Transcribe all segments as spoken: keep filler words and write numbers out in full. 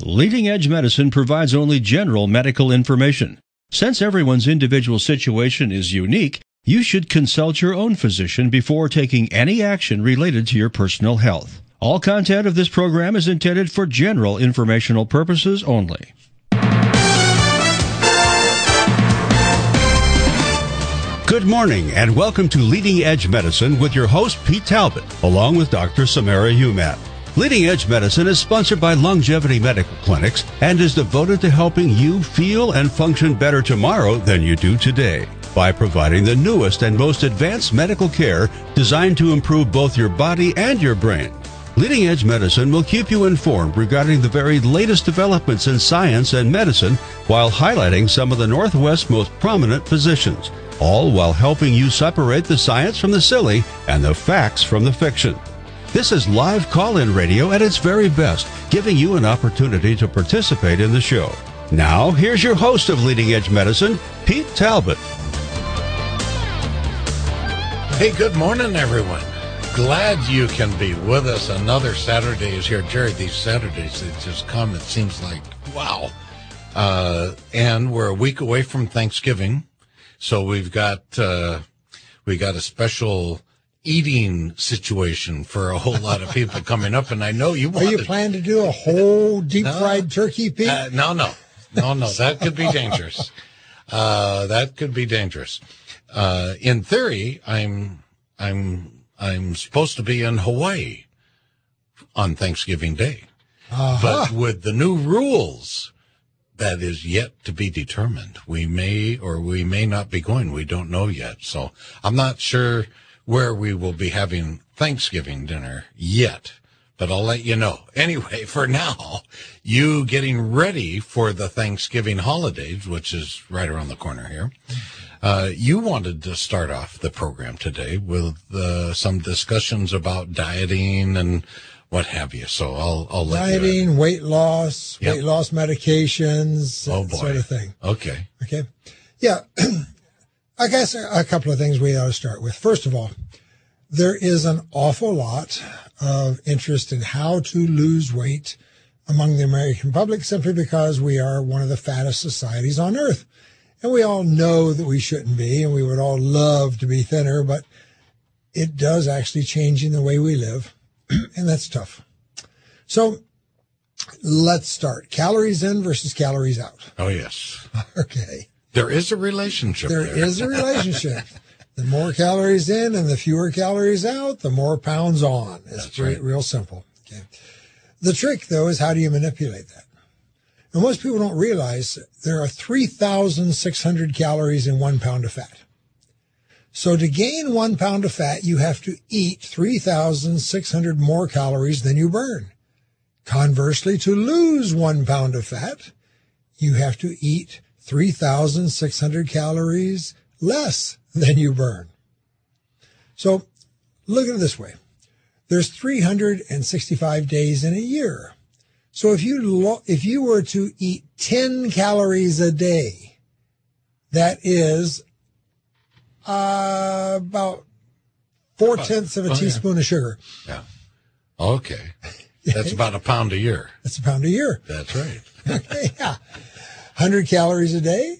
Leading Edge Medicine provides only general medical information. Since everyone's individual situation is unique, you should consult your own physician before taking any action related to your personal health. All content of this program is intended for general informational purposes only. Good morning and welcome to Leading Edge Medicine with your host Pete Talbot, along with Doctor Samara Humat. Leading Edge Medicine is sponsored by Longevity Medical Clinics and is devoted to helping you feel and function better tomorrow than you do today by providing the newest and most advanced medical care designed to improve both your body and your brain. Leading Edge Medicine will keep you informed regarding the very latest developments in science and medicine while highlighting some of the Northwest's most prominent physicians, all while helping you separate the science from the silly and the facts from the fiction. This is live call-in radio at its very best, giving you an opportunity to participate in the show. Now, here's your host of Leading Edge Medicine, Pete Talbot. Hey, good morning, everyone. Glad you can be with us. Another Saturday is here. Jerry, these Saturdays, they just come, it seems like, wow. Uh, and we're a week away from Thanksgiving, so we've got, uh, we got a special eating situation for a whole lot of people coming up, and I know you want. Are you planning to do a whole deep no, fried turkey, Pete? Uh, no, no, no, no. That could be dangerous. Uh, that could be dangerous. Uh, in theory, I'm, I'm, I'm supposed to be in Hawaii on Thanksgiving Day, uh-huh. But with the new rules, that is yet to be determined. We may or we may not be going. We don't know yet. So I'm not sure where we will be having Thanksgiving dinner yet, but I'll let you know. Anyway, for now, you getting ready for the Thanksgiving holidays, which is right around the corner here. Uh, you wanted to start off the program today with uh, some discussions about dieting and what have you. So I'll, I'll let dieting, you. Dieting, weight loss, yep. weight loss medications, oh, that boy. sort of thing. Okay. Okay. Yeah. I guess a couple of things we ought to start with. First of all, there is an awful lot of interest in how to lose weight among the American public simply because we are one of the fattest societies on earth. And we all know that we shouldn't be, and we would all love to be thinner, but it does actually change in the way we live, and that's tough. So let's start. Calories in versus calories out. Oh, yes. Okay. There is a relationship there. There is a relationship. The more calories in and the fewer calories out, the more pounds on. It's That's right. real simple. Okay. The trick, though, is how do you manipulate that? And most people don't realize there are three thousand six hundred calories in one pound of fat. So to gain one pound of fat, you have to eat three thousand six hundred more calories than you burn. Conversely, to lose one pound of fat, you have to eat three thousand six hundred calories less than you burn. So look at it this way. There's three hundred sixty-five days in a year. So if you lo- if you were to eat ten calories a day, that is uh, about four-tenths of a oh, teaspoon yeah. of sugar. Yeah. Okay. That's about a pound a year. That's a pound a year. That's right. Okay, yeah. one hundred calories a day?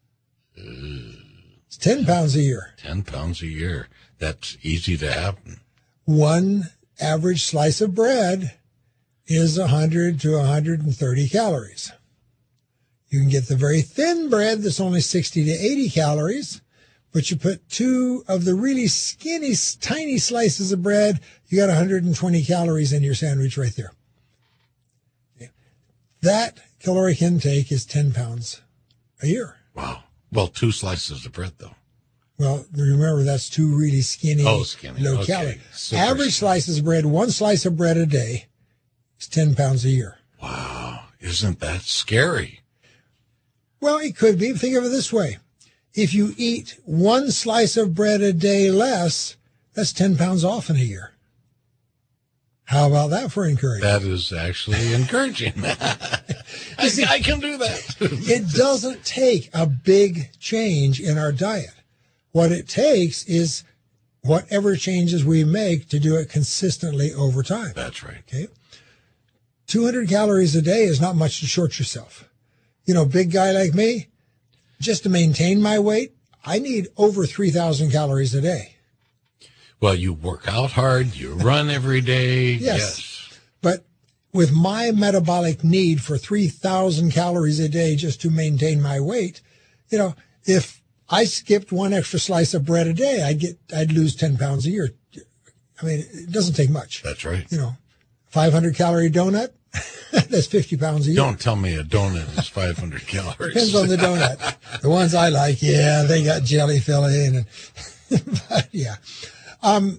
It's ten pounds a year. ten pounds a year. That's easy to happen. One average slice of bread is one hundred to one hundred thirty calories. You can get the very thin bread that's only sixty to eighty calories, but you put two of the really skinny, tiny slices of bread, you got one hundred twenty calories in your sandwich right there. Okay. That caloric intake is ten pounds a year. Wow. Well, two slices of bread, though. Well, remember, that's two really skinny, oh, skinny. low okay. calorie. Super Average skinny. slices of bread, one slice of bread a day is ten pounds a year. Wow. Isn't that scary? Well, it could be. Think of it this way. If you eat one slice of bread a day less, that's ten pounds off in a year. How about that for encouragement? That is actually encouraging. I, see, I can do that. It doesn't take a big change in our diet. What it takes is whatever changes we make to do it consistently over time. That's right. Okay. two hundred calories a day is not much to short yourself. You know, big guy like me, just to maintain my weight, I need over three thousand calories a day. Well, you work out hard, you run every day. Yes. Yes. But with my metabolic need for three thousand calories a day just to maintain my weight, you know, if I skipped one extra slice of bread a day, I'd get, I'd lose ten pounds a year. I mean, it doesn't take much. That's right. You know, five hundred calorie donut, that's fifty pounds a year. Don't tell me a donut is five hundred calories. Depends on the donut. The ones I like, yeah, they got jelly filling and, but yeah. Um,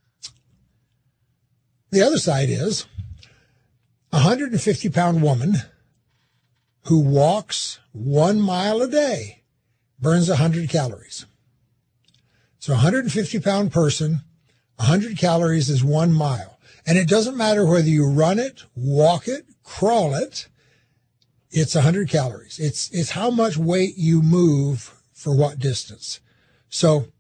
the other side is a one hundred fifty pound woman who walks one mile a day burns one hundred calories. So a one hundred fifty pound person, one hundred calories is one mile. And it doesn't matter whether you run it, walk it, crawl it, it's one hundred calories. It's, it's how much weight you move for what distance. So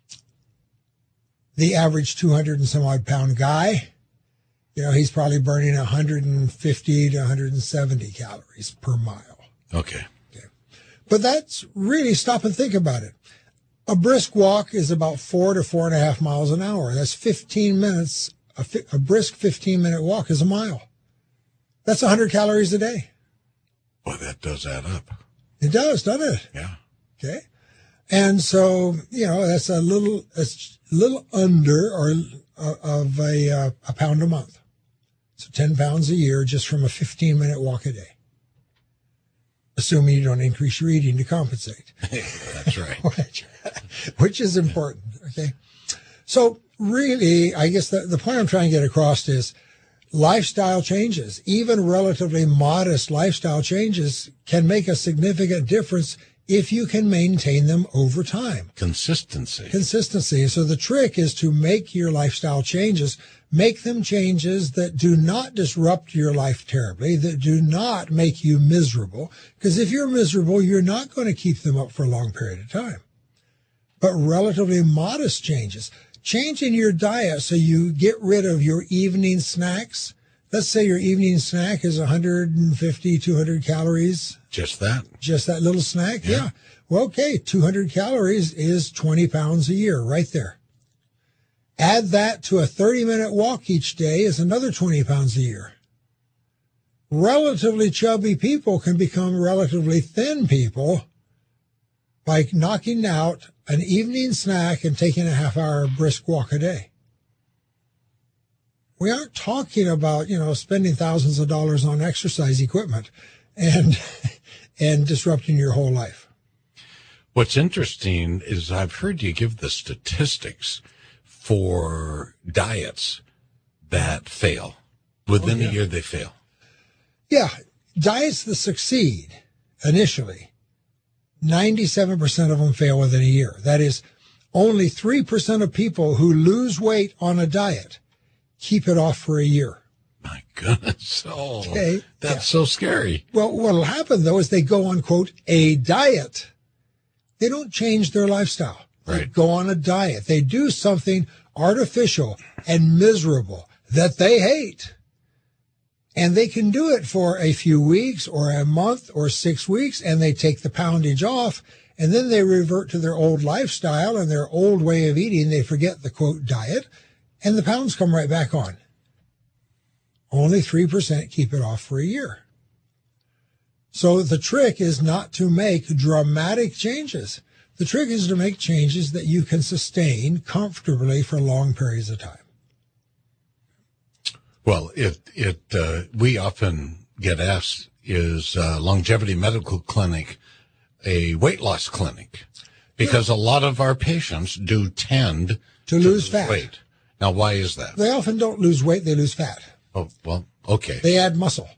the average two hundred and some odd pound guy, you know, he's probably burning one hundred fifty to one hundred seventy calories per mile. Okay. Okay. But that's really, stop and think about it. A brisk walk is about four to four and a half miles an hour. That's fifteen minutes. A, fi- a brisk fifteen minute walk is a mile. That's one hundred calories a day. Boy, that does add up. It does, doesn't it? Yeah. Okay. And so, you know, that's a little, it's a little under or uh, of a, uh, a pound a month. So ten pounds a year just from a fifteen minute walk a day. Assuming you don't increase your eating to compensate. That's right. which, which is important. Okay. So really, I guess the, the point I'm trying to get across is lifestyle changes, even relatively modest lifestyle changes, can make a significant difference if you can maintain them over time. Consistency. Consistency. So the trick is to make your lifestyle changes, make them changes that do not disrupt your life terribly, that do not make you miserable. Because if you're miserable, you're not going to keep them up for a long period of time. But relatively modest changes. Changing your diet so you get rid of your evening snacks. Let's say your evening snack is one hundred fifty, two hundred calories. Just that? Just that little snack? Yeah. yeah. Well, okay, two hundred calories is twenty pounds a year right there. Add that to a thirty minute walk each day is another twenty pounds a year. Relatively chubby people can become relatively thin people by knocking out an evening snack and taking a half hour brisk walk a day. We aren't talking about, you know, spending thousands of dollars on exercise equipment and and disrupting your whole life. What's interesting is I've heard you give the statistics for diets that fail. Within Oh, yeah. a year, they fail. Yeah, diets that succeed initially, ninety-seven percent of them fail within a year. That is, only three percent of people who lose weight on a diet keep it off for a year. My goodness. Oh, Okay. that's Yeah. so scary. Well, what'll happen, though, is they go on, quote, a diet. They don't change their lifestyle. They Right. go on a diet. They do something artificial and miserable that they hate. And they can do it for a few weeks or a month or six weeks, and they take the poundage off, and then they revert to their old lifestyle and their old way of eating. They forget the, quote, diet, and the pounds come right back on. Only three percent keep it off for a year. So the trick is not to make dramatic changes. The trick is to make changes that you can sustain comfortably for long periods of time. Well, it, it, uh, we often get asked, is uh, Longevity Medical Clinic a weight loss clinic? Because yeah. a lot of our patients do tend to, to lose, lose fat. weight. Now, why is that? They often don't lose weight, they lose fat. Oh, well, okay. They add muscle.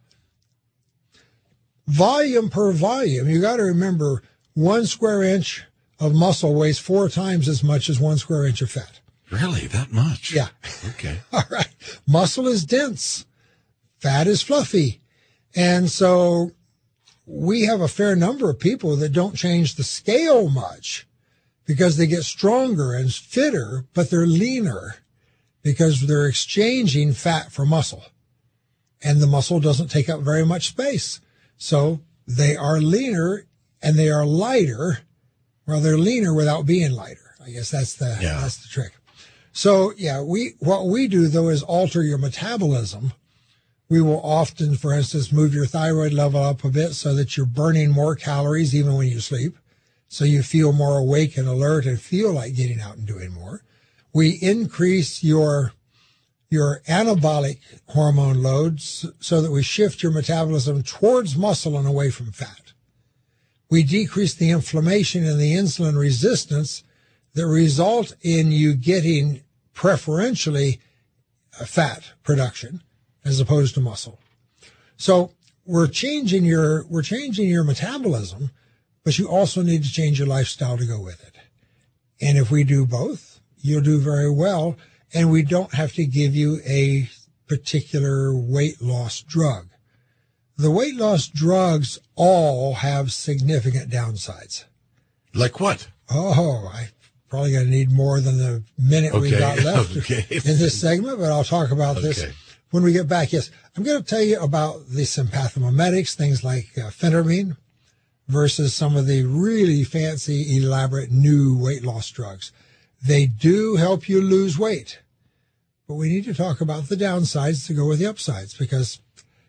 Volume per volume, you got to remember one square inch of muscle weighs four times as much as one square inch of fat. Really? That much? Yeah. Okay. All right. Muscle is dense. Fat is fluffy. And so we have a fair number of people that don't change the scale much because they get stronger and fitter, but they're leaner because they're exchanging fat for muscle. and the muscle doesn't take up very much space. So they are leaner and they are lighter. Well, they're leaner without being lighter. I guess that's the, yeah. that's the trick. So yeah, we, what we do though is alter your metabolism. We will often, for instance, move your thyroid level up a bit so that you're burning more calories even when you sleep. So you feel more awake and alert and feel like getting out and doing more. We increase your, your anabolic hormone loads so that we shift your metabolism towards muscle and away from fat. We decrease the inflammation and the insulin resistance that result in you getting preferentially fat production as opposed to muscle. So we're changing your, we're changing your metabolism, but you also need to change your lifestyle to go with it. And if we do both, you'll do very well. And we don't have to give you a particular weight loss drug. The weight loss drugs all have significant downsides. Like what? Oh, I probably going to need more than the minute okay. we've got left okay. in this segment, but I'll talk about okay. this when we get back. Yes, I'm going to tell you about the sympathomimetics, things like uh, phentermine, versus some of the really fancy, elaborate new weight loss drugs. They do help you lose weight, but we need to talk about the downsides to go with the upsides, because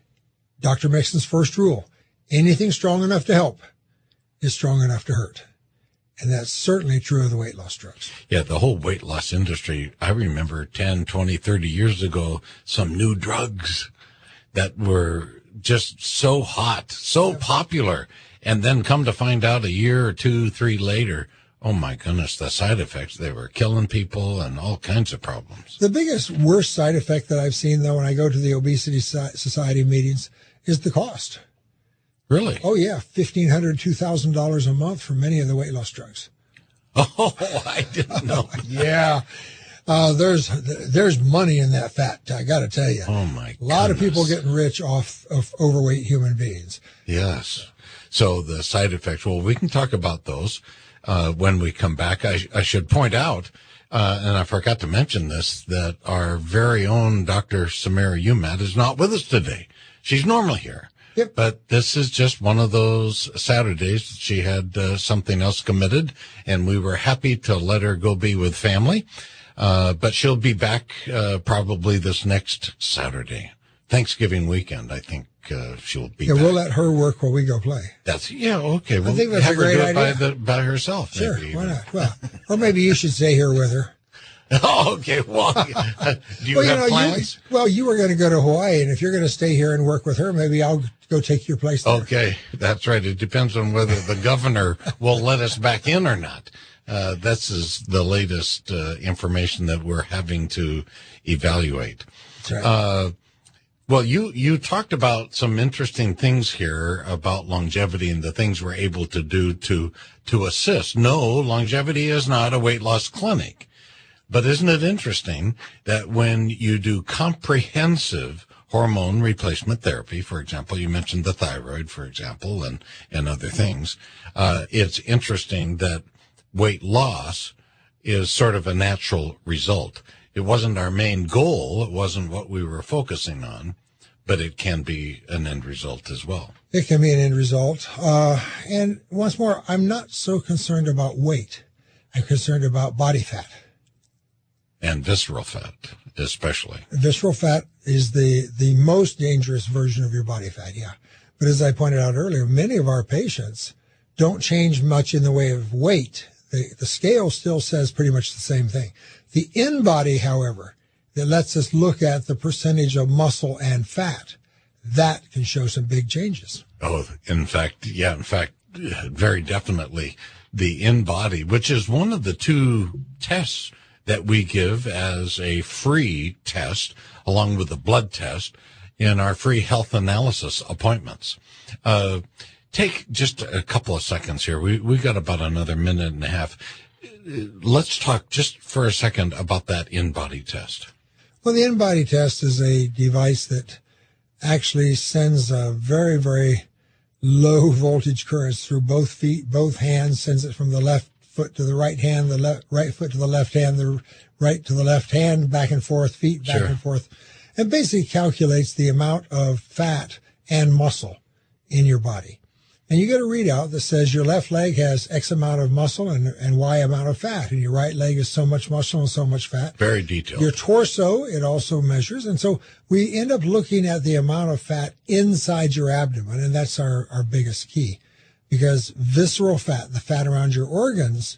Doctor Mixon's first rule, anything strong enough to help is strong enough to hurt. And that's certainly true of the weight loss drugs. Yeah, the whole weight loss industry. I remember ten, twenty, thirty years ago, some new drugs that were just so hot, so popular. And then come to find out a year or two, three later, oh my goodness, the side effects, they were killing people and all kinds of problems. The biggest, worst side effect that I've seen, though, when I go to the Obesity Society meetings is the cost. Really? Oh, yeah, fifteen hundred dollars, two thousand dollars a month for many of the weight loss drugs. Oh, I didn't know. Yeah. Uh, there's, there's money in that fat, I got to tell you. Oh, my A lot goodness. of people getting rich off of overweight human beings. Yes. So the side effects, well, we can talk about those uh, when we come back. I, I should point out, uh, and I forgot to mention this, that our very own Doctor Samara Umat is not with us today. She's normally here. Yep. But this is just one of those Saturdays. She had uh, something else committed, and we were happy to let her go be with family. Uh, but she'll be back uh, probably this next Saturday, Thanksgiving weekend, I think. Uh, she'll be yeah, back. We'll let her work while we go play. That's yeah, okay. We'll I think that's have a great her do it idea. by, the, by herself. Sure, maybe why even. not? Well, or maybe you should stay here with her. Oh, okay. Well, do you well, have you know, plans? You, well, you were going to go to Hawaii, and if you're going to stay here and work with her, maybe I'll go take your place there. Okay, that's right. It depends on whether the governor will let us back in or not. Uh, this is the latest uh, information that we're having to evaluate. That's right. Uh, well, you, you talked about some interesting things here about longevity and the things we're able to do to, to assist. No, longevity is not a weight loss clinic. But isn't it interesting that when you do comprehensive hormone replacement therapy, for example, you mentioned the thyroid, for example, and, and other things, uh, it's interesting that weight loss is sort of a natural result. It wasn't our main goal. It wasn't what we were focusing on, but it can be an end result as well. It can be an end result. Uh, and once more, I'm not so concerned about weight. I'm concerned about body fat. And visceral fat, especially. Visceral fat is the, the most dangerous version of your body fat, yeah. But as I pointed out earlier, many of our patients don't change much in the way of weight. The, the scale still says pretty much the same thing. The in-body, however, that lets us look at the percentage of muscle and fat, that can show some big changes. Oh, in fact, yeah, in fact, very definitely the in-body, which is one of the two tests that we give as a free test, along with the blood test, in our free health analysis appointments. Uh, take just a couple of seconds here. We we got about another minute and a half. Let's talk just for a second about that in-body test. Well, the in-body test is a device that actually sends a very, very low voltage currents through both feet, both hands, sends it from the left foot to the right hand, the left right foot to the left hand, the right to the left hand, back and forth, feet back Sure. and forth. and basically calculates the amount of fat and muscle in your body. And you get a readout that says your left leg has X amount of muscle and, and Y amount of fat, and your right leg is so much muscle and so much fat. Very detailed. Your torso, it also measures. And so we end up looking at the amount of fat inside your abdomen, and that's our, our biggest key. Because visceral fat, the fat around your organs,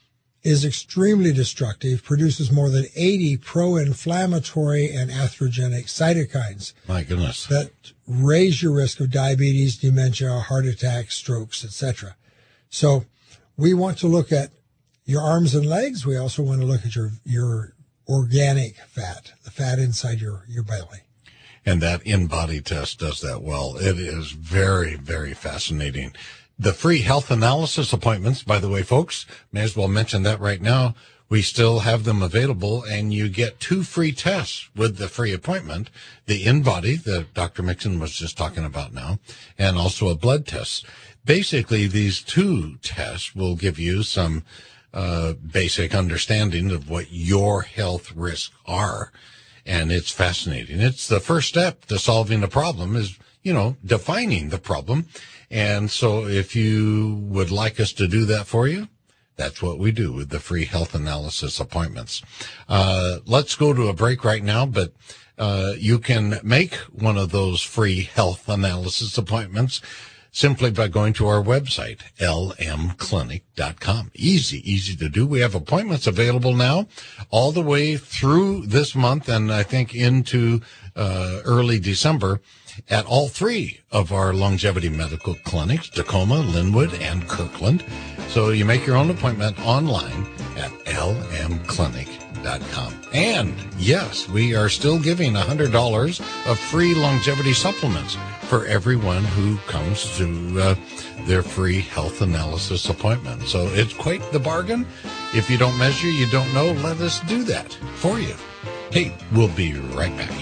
is extremely destructive, produces more than eighty pro-inflammatory and atherogenic cytokines. My goodness. That raise your risk of diabetes, dementia, heart attacks, strokes, et cetera. So we want to look at your arms and legs. We also want to look at your, your organic fat, the fat inside your, your belly. And that in-body test does that well. It is very, very fascinating. The free health analysis appointments, by the way, folks, may as well mention that right now. We still have them available, and you get two free tests with the free appointment, the in-body that Doctor Mixon was just talking about now, and also a blood test. Basically, these two tests will give you some uh basic understanding of what your health risks are, and it's fascinating. It's the first step to solving a problem is, you know, defining the problem. And so if you would like us to do that for you, that's what we do with the free health analysis appointments. Uh, let's go to a break right now, but uh, you can make one of those free health analysis appointments simply by going to our website, L M clinic dot com. Easy, easy to do. We have appointments available now all the way through this month and I think into uh, early December at all three of our longevity medical clinics, Tacoma, Linwood, and Kirkland. So you make your own appointment online at L M clinic dot com. And yes, we are still giving one hundred dollars of free longevity supplements for everyone who comes to uh, their free health analysis appointment. So it's quite the bargain. If you don't measure, you don't know, let us do that for you. Hey, we'll be right back.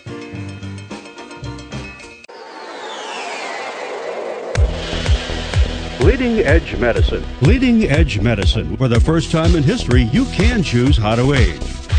Leading Edge Medicine. Leading Edge Medicine. For the first time in history, you can choose how to age.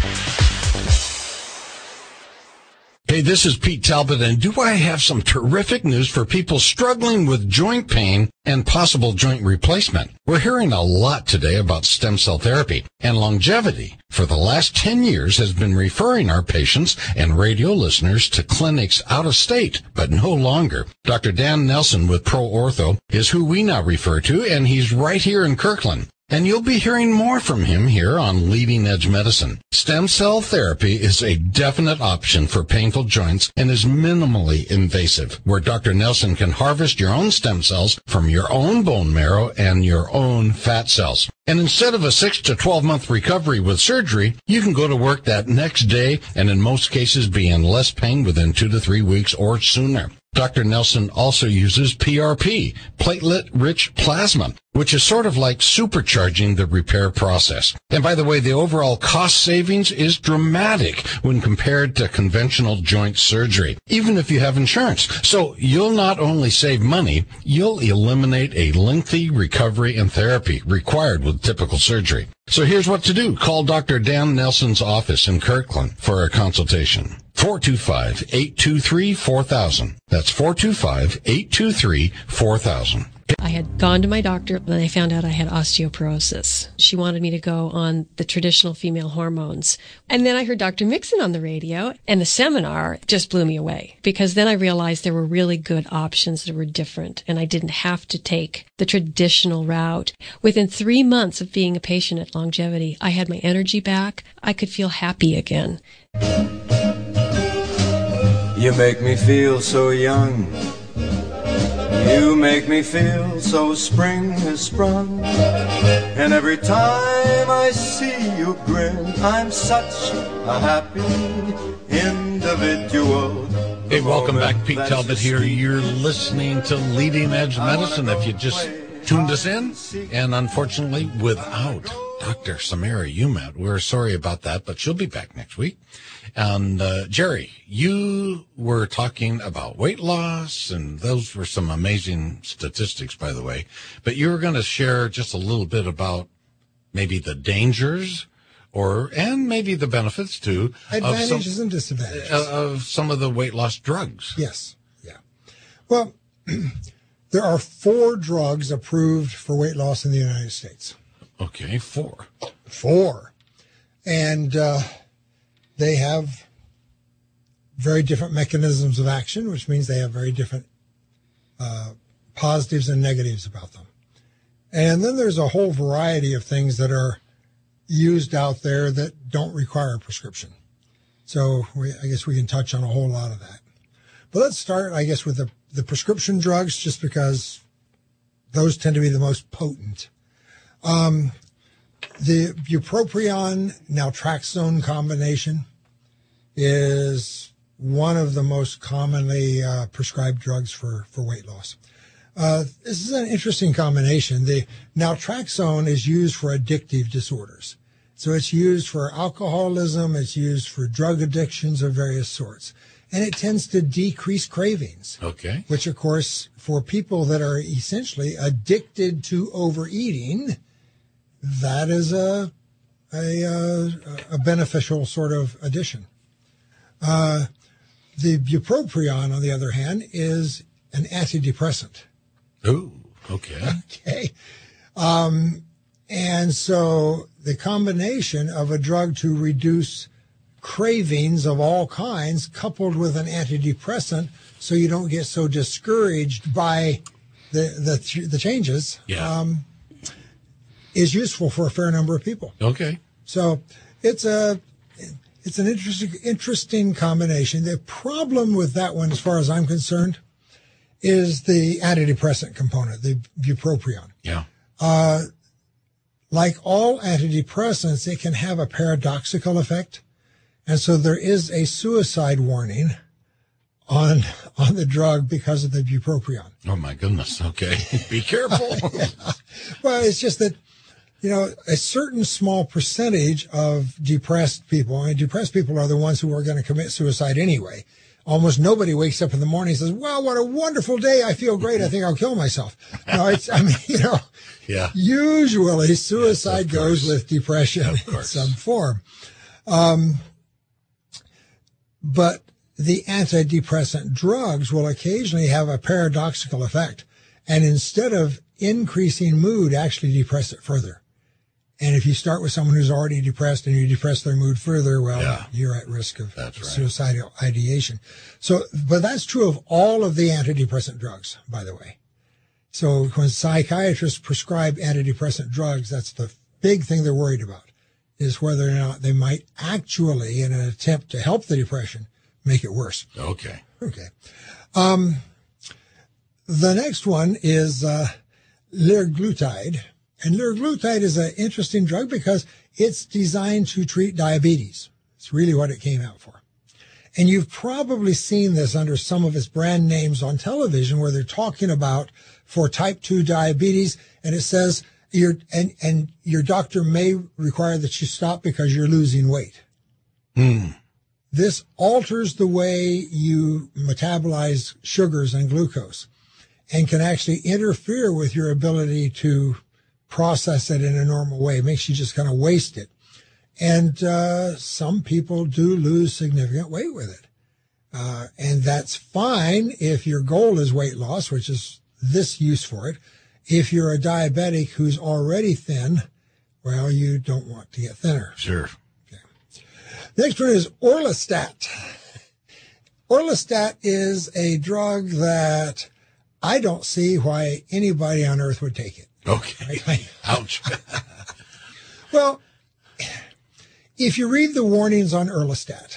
Hey, this is Pete Talbot, and do I have some terrific news for people struggling with joint pain and possible joint replacement? We're hearing a lot today about stem cell therapy, and Longevity for the last ten years has been referring our patients and radio listeners to clinics out of state, but no longer. Doctor Dan Nelson with Pro Ortho is who we now refer to, and he's right here in Kirkland. And you'll be hearing more from him here on Leading Edge Medicine. Stem cell therapy is a definite option for painful joints and is minimally invasive, where Doctor Nelson can harvest your own stem cells from your own bone marrow and your own fat cells. And instead of a six to twelve month recovery with surgery, you can go to work that next day and in most cases be in less pain within two to three weeks or sooner. Doctor Nelson also uses P R P, platelet-rich plasma, which is sort of like supercharging the repair process. And by the way, the overall cost savings is dramatic when compared to conventional joint surgery, even if you have insurance. So you'll not only save money, you'll eliminate a lengthy recovery and therapy required with typical surgery. So here's what to do. Call Doctor Dan Nelson's office in Kirkland for a consultation. four two five, eight two three, four thousand. That's four two five, eight two three, four thousand. I had gone to my doctor and I found out I had osteoporosis. She wanted me to go on the traditional female hormones. And then I heard Doctor Mixon on the radio, and the seminar just blew me away, because then I realized there were really good options that were different, and I didn't have to take the traditional route. Within three months of being a patient at Longevity, I had my energy back. I could feel happy again. You make me feel so young. You make me feel so spring has sprung. And every time I see you grin, I'm such a happy individual. Hey, welcome back. Pete Talbot here. You're listening to Leading Edge Medicine. If you just tuned us in, and unfortunately without Doctor Samara Umat, we're sorry about that, but she'll be back next week. And uh, Jerry, you were talking about weight loss, and those were some amazing statistics, by the way. But you were going to share just a little bit about maybe the dangers or and maybe the benefits too Advantages of some, and disadvantages. of some of the weight loss drugs. Yes. Yeah. Well, there are four drugs approved for weight loss in the United States. Okay, four. Four. And uh, they have very different mechanisms of action, which means they have very different uh, positives and negatives about them. And then there's a whole variety of things that are used out there that don't require a prescription. So we, I guess we can touch on a whole lot of that. But let's start, I guess, with the, the prescription drugs, just because those tend to be the most potent. Um, the bupropion naltrexone combination is one of the most commonly uh, prescribed drugs for, for weight loss. Uh, this is an interesting combination. The naltrexone is used for addictive disorders. So it's used for alcoholism. It's used for drug addictions of various sorts. And it tends to decrease cravings. Okay. Which, of course, for people that are essentially addicted to overeating, that is a, a, a beneficial sort of addition. Uh, the bupropion, on the other hand, is an antidepressant. Ooh, okay. Okay. Um, and so the combination of a drug to reduce cravings of all kinds coupled with an antidepressant so you don't get so discouraged by the the, the changes yeah. um, is useful for a fair number of people. Okay. So it's a it's an interesting interesting combination. The problem with that one, as far as I'm concerned, is the antidepressant component, the bupropion. Yeah. Uh, like all antidepressants, it can have a paradoxical effect. And so there is a suicide warning on on the drug because of the bupropion. Oh, my goodness. Okay. Be careful. Yeah. Well, it's just that, you know, a certain small percentage of depressed people, I mean, depressed people are the ones who are going to commit suicide anyway. Almost nobody wakes up in the morning and says, well, what a wonderful day. I feel great. I think I'll kill myself. No, it's, I mean, you know, yeah. Usually suicide yes, goes with depression in some form. Um, but the antidepressant drugs will occasionally have a paradoxical effect. And instead of increasing mood, actually depress it further. And if you start with someone who's already depressed and you depress their mood further, well, yeah. you're at risk of that's right. suicidal ideation. So, but that's true of all of the antidepressant drugs, by the way. So when psychiatrists prescribe antidepressant drugs, that's the big thing they're worried about, is whether or not they might actually, in an attempt to help the depression, make it worse. Okay. Okay. Um, the next one is uh, liraglutide. And liraglutide is an interesting drug because it's designed to treat diabetes. It's really what it came out for. And you've probably seen this under some of its brand names on television where they're talking about for type two diabetes, and it says your and, and your doctor may require that you stop because you're losing weight. Hmm. This alters the way you metabolize sugars and glucose and can actually interfere with your ability to process it in a normal way. It makes you just kind of waste it. And uh, some people do lose significant weight with it. Uh, and that's fine if your goal is weight loss, which is this use for it. If you're a diabetic who's already thin, well, you don't want to get thinner. Sure. Okay. Next one is Orlistat. Orlistat is a drug that I don't see why anybody on earth would take it. Okay. Ouch. Well, if you read the warnings on Orlistat,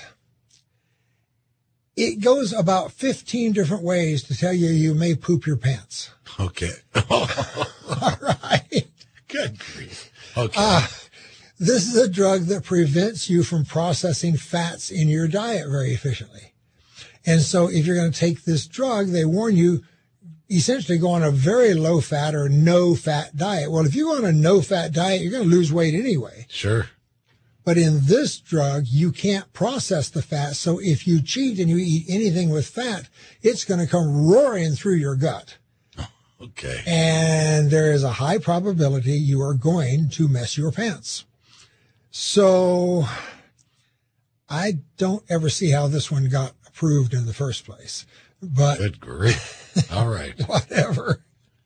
it goes about fifteen different ways to tell you you may poop your pants. Okay. All right. Good grief. Okay. Uh, this is a drug that prevents you from processing fats in your diet very efficiently. And so if you're going to take this drug, they warn you essentially go on a very low fat or no fat diet. Well, if you go on a no fat diet, you're going to lose weight anyway. Sure. But in this drug, you can't process the fat. So if you cheat and you eat anything with fat, it's going to come roaring through your gut. Okay. And there is a high probability you are going to mess your pants. So I don't ever see how this one got approved in the first place. But good grief. All right. Whatever.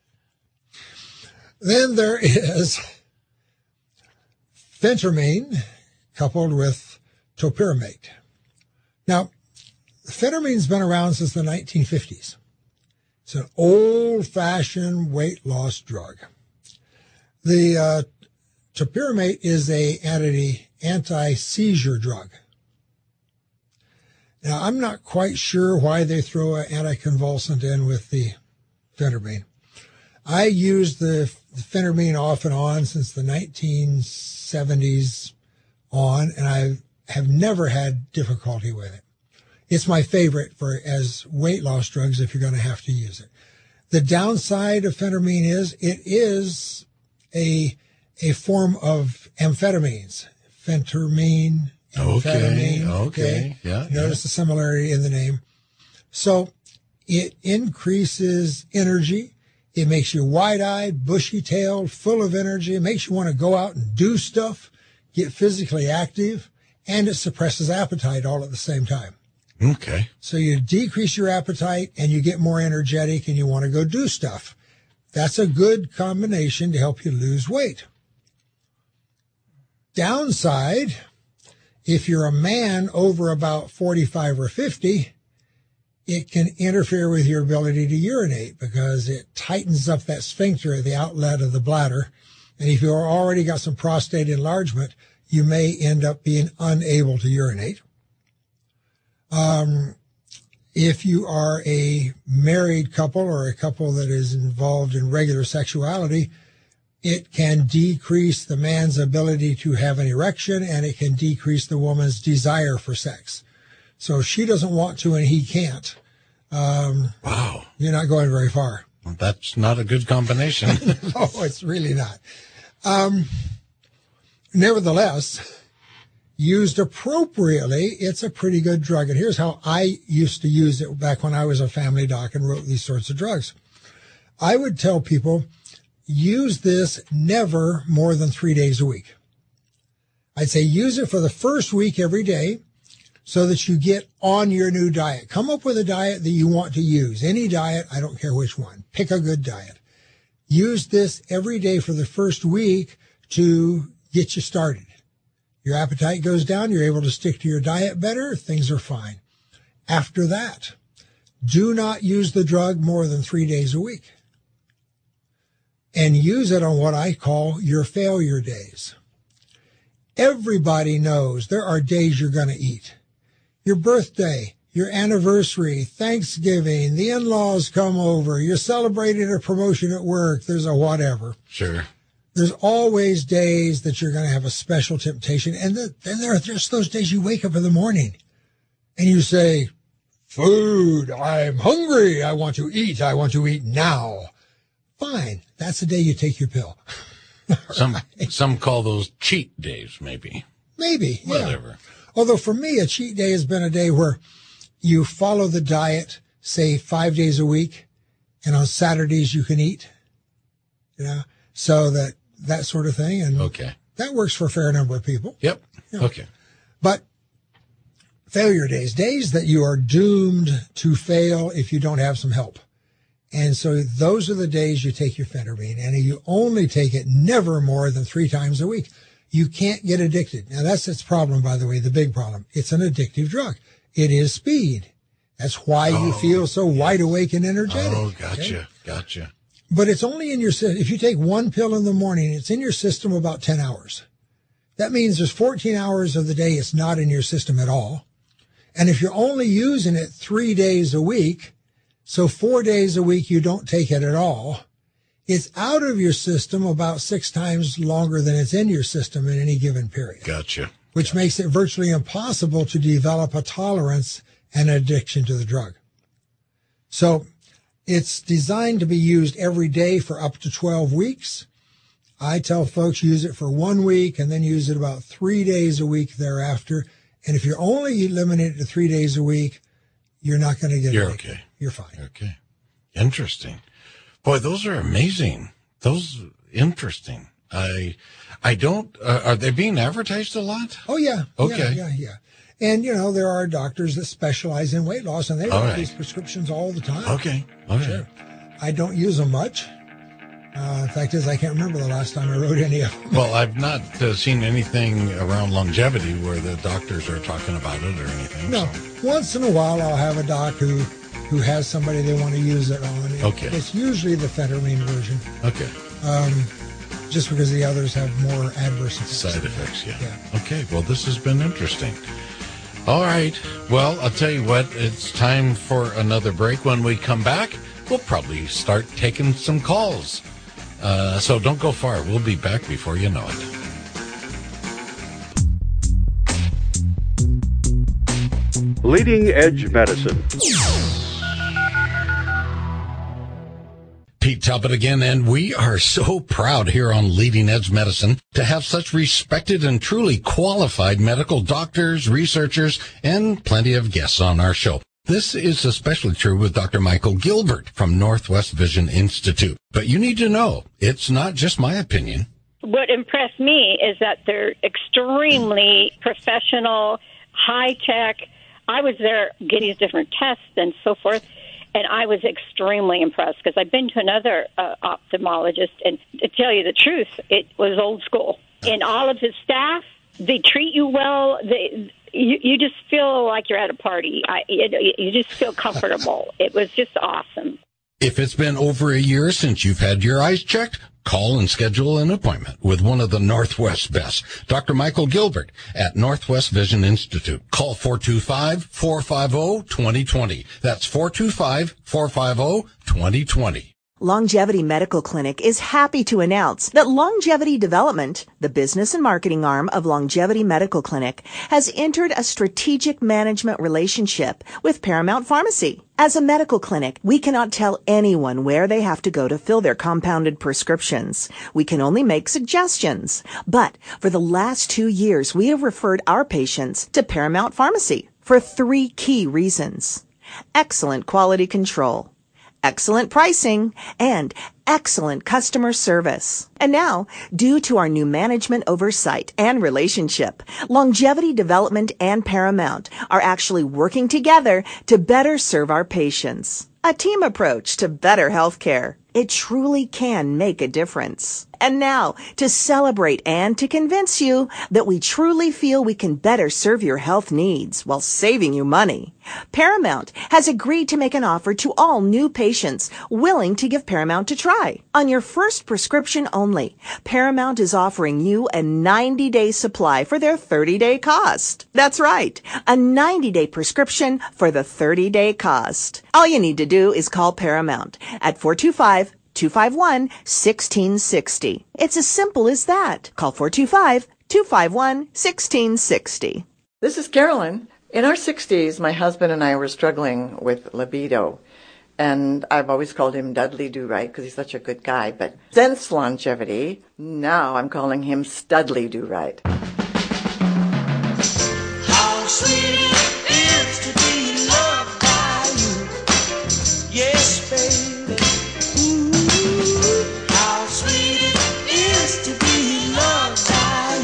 Then there is phentermine coupled with topiramate. Now, phentermine's been around since the nineteen fifties. It's an old-fashioned weight loss drug. The uh, topiramate is a anti, anti-seizure drug. Now, I'm not quite sure why they throw an anticonvulsant in with the phentermine. I used the, the phentermine off and on since the nineteen seventies on, and I have never had difficulty with it. It's my favorite for as weight loss drugs if you're going to have to use it. The downside of phentermine is it is a a form of amphetamines. Phentermine, amphetamine. Okay, okay, yeah. Notice yeah. the similarity in the name. So it increases energy. It makes you wide-eyed, bushy-tailed, full of energy. It makes you want to go out and do stuff, get physically active, and it suppresses appetite all at the same time. Okay. So you decrease your appetite and you get more energetic and you want to go do stuff. That's a good combination to help you lose weight. Downside, if you're a man over about forty-five or fifty, it can interfere with your ability to urinate because it tightens up that sphincter at the outlet of the bladder. And if you've already got some prostate enlargement, you may end up being unable to urinate. Um, if you are a married couple or a couple that is involved in regular sexuality, it can decrease the man's ability to have an erection and it can decrease the woman's desire for sex. So if she doesn't want to and he can't, um, wow, you're not going very far. Well, that's not a good combination. No, it's really not. Um, nevertheless, used appropriately, it's a pretty good drug. And here's how I used to use it back when I was a family doc and wrote these sorts of drugs. I would tell people, use this never more than three days a week. I'd say use it for the first week every day so that you get on your new diet. Come up with a diet that you want to use. Any diet, I don't care which one. Pick a good diet. Use this every day for the first week to get you started. Your appetite goes down. You're able to stick to your diet better. Things are fine. After that, do not use the drug more than three days a week. And use it on what I call your failure days. Everybody knows there are days you're going to eat. Your birthday, your anniversary, Thanksgiving, the in-laws come over, you're celebrating a promotion at work, there's a whatever. Sure. There's always days that you're going to have a special temptation. And then there are just those days you wake up in the morning and you say, food, I'm hungry, I want to eat, I want to eat now. Fine. That's the day you take your pill. Some right. Some call those cheat days, maybe. Maybe. Yeah. Whatever. Although for me, a cheat day has been a day where you follow the diet, say five days a week, and on Saturdays you can eat. You know, so that that sort of thing. And okay. That works for a fair number of people. Yep. You know. Okay. But failure days, days that you are doomed to fail if you don't have some help. And so those are the days you take your phentermine, and you only take it never more than three times a week. You can't get addicted. Now, that's its problem, by the way, the big problem. It's an addictive drug. It is speed. That's why oh, you feel so yes. wide awake and energetic. Oh, gotcha, okay? gotcha. But it's only in your system. If you take one pill in the morning, it's in your system about ten hours. That means there's fourteen hours of the day it's not in your system at all. And if you're only using it three days a week, so four days a week you don't take it at all, it's out of your system about six times longer than it's in your system in any given period. Gotcha. Which gotcha. makes it virtually impossible to develop a tolerance and addiction to the drug. So it's designed to be used every day for up to twelve weeks. I tell folks use it for one week and then use it about three days a week thereafter. And if you're only limiting it to three days a week, you're not going to get You're addicted. okay. You're fine. Okay. Interesting. Boy, those are amazing. Those interesting. I, I don't, uh, are they being advertised a lot? Oh, yeah. Okay. Yeah, yeah, yeah. And, you know, there are doctors that specialize in weight loss, and they All write right. these prescriptions all the time. Okay. All right. Sure. I don't use them much. Uh, the fact is, I can't remember the last time I wrote any of them. Well, I've not uh, seen anything around longevity where the doctors are talking about it or anything. No. So. Once in a while, I'll have a doc who, who has somebody they want to use it on. It, Okay. It's usually the phetermine version, Okay. um, just because the others have more adverse effects. Side effects, yeah. Yeah. Okay, well, this has been interesting. All right. Well, I'll tell you what, it's time for another break. When we come back, we'll probably start taking some calls. Uh, so don't go far. We'll be back before you know it. Leading Edge Medicine. Pete Talbot again, and we are so proud here on Leading Edge Medicine to have such respected and truly qualified medical doctors, researchers, and plenty of guests on our show. This is especially true with Doctor Michael Gilbert from Northwest Vision Institute. But you need to know, it's not just my opinion. What impressed me is that they're extremely professional, high-tech. I was there getting different tests and so forth, and I was extremely impressed because I've been to another uh, ophthalmologist, and to tell you the truth, it was old school. And all of his staff, they treat you well. They, you, you just feel like you're at a party. I, it, you just feel comfortable. It was just awesome. If it's been over a year since you've had your eyes checked, call and schedule an appointment with one of the Northwest best, Doctor Michael Gilbert at Northwest Vision Institute. Call four two five, four five zero, two zero two zero. That's four two five, four five zero, two zero two zero. Longevity Medical Clinic is happy to announce that Longevity Development, the business and marketing arm of Longevity Medical Clinic, has entered a strategic management relationship with Paramount Pharmacy. As a medical clinic, we cannot tell anyone where they have to go to fill their compounded prescriptions. We can only make suggestions. But for the last two years, we have referred our patients to Paramount Pharmacy for three key reasons. Excellent quality control, excellent pricing, and excellent customer service. And now, due to our new management oversight and relationship, Longevity Development and Paramount are actually working together to better serve our patients. A team approach to better healthcare. It truly can make a difference. And now, to celebrate and to convince you that we truly feel we can better serve your health needs while saving you money, Paramount has agreed to make an offer to all new patients willing to give Paramount a try. On your first prescription only, Paramount is offering you a ninety-day supply for their thirty-day cost. That's right, a ninety-day prescription for the thirty-day cost. All you need to do is call Paramount at four two five, two five one, one six six zero. It's as simple as that. Call four two five, two five one, one six six zero. This is Carolyn. In our sixties, my husband and I were struggling with libido. And I've always called him Dudley Do-Right because he's such a good guy. But since longevity, now I'm calling him Studley Do-Right. How sweet it is to be loved by you. Yes, baby. Ooh, how sweet it is to be loved by